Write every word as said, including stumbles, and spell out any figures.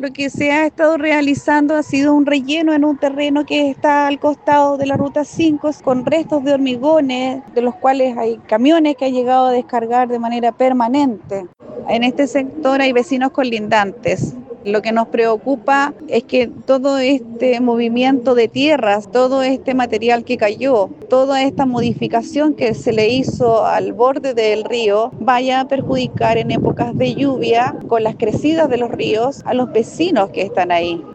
Lo que se ha estado realizando ha sido un relleno en un terreno que está al costado de la Ruta cinco con restos de hormigones, de los cuales hay camiones que han llegado a descargar de manera permanente. En este sector hay vecinos colindantes. Lo que nos preocupa es que todo este movimiento de tierras, todo este material que cayó, toda esta modificación que se le hizo al borde del río vaya a perjudicar en épocas de lluvia, con las crecidas de los ríos, a los vecinos que están ahí.